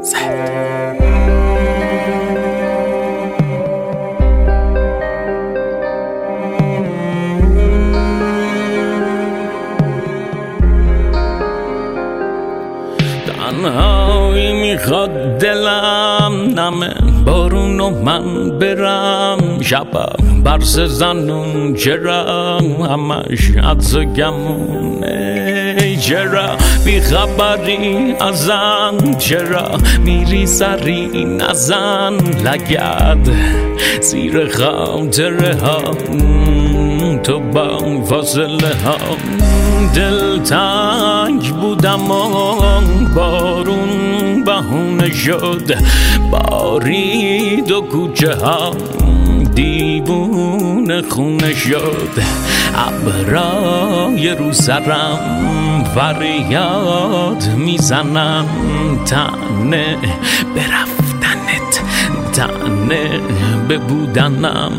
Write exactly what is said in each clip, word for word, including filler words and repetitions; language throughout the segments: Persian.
تنهایی میخواد دلم نمه بارون و من برم شبا برس زنون چرا همش عدس و گمونه چرا بیخبری ازم چرا میری سری نزن لگد زیر خاطره ها تو با فاصله ها دل تنگ بودم و بارون بهونه شد بارید و کوچه ها دیوونه خونه شد ابرای رو سرم فریاد میزنم تنه برفتنت تنه ببودنم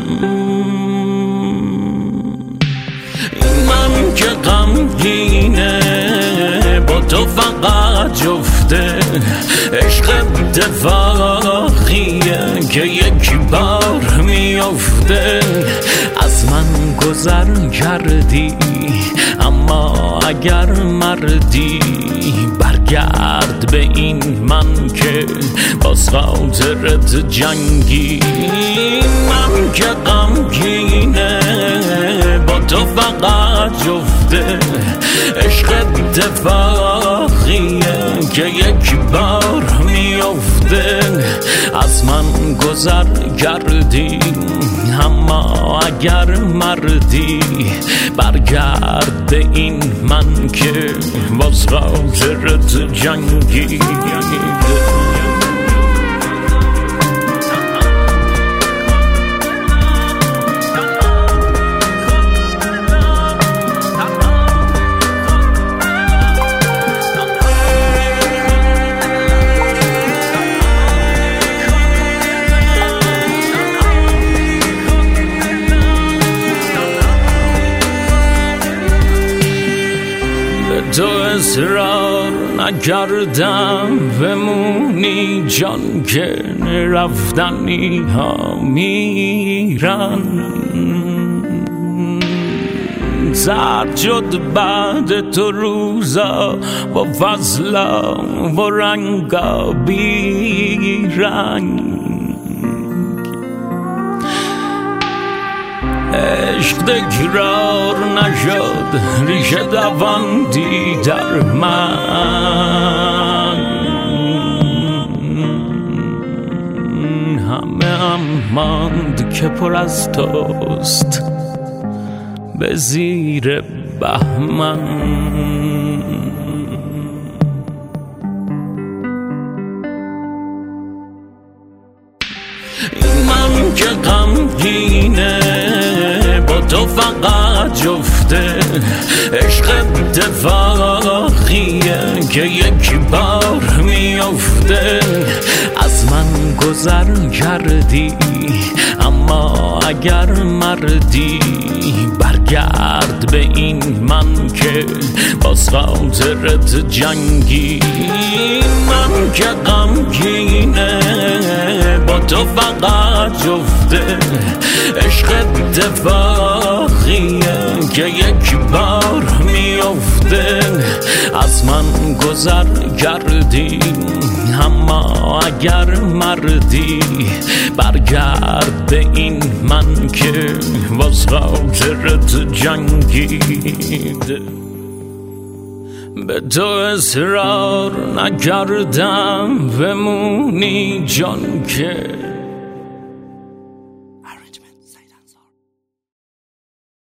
من که غمگینه با تو فقط جفته عشق اتفاقیه که یک بار میفته از من گذر کردی اما اگر مردی برگرد به این من که باز خاطرت جنگی من که غمگینه با تو فقط جفته عشق اتفاقیه که یک بار میفته از من گذر کردی اما اگر مردی برگرد به این من که باز خاطرت جنگی تو اصرار نکردم بمونی جان که رفتنی ها میرن سرد شد بعد تو روزا با فضلا و رنگا بیرنگ عشق تکرار نشد ریشه دواندی در من همه هم ماند که پر از توست به زیر بهمن من که غمگینه با تو فقط جفته عشق اتفاقیه که یک بار میفته از من گذر کردی اما اگر مردی برگرد به این من که باز خاطرت جنگی من که غمگینه با تو فقط جفته عشق اتفاقیه که یک بار میفته از من گذر کردی اما اگر مردی برگرد به این من که باز خاطرت جنگید به تو اصرار نکردم بمونی جان که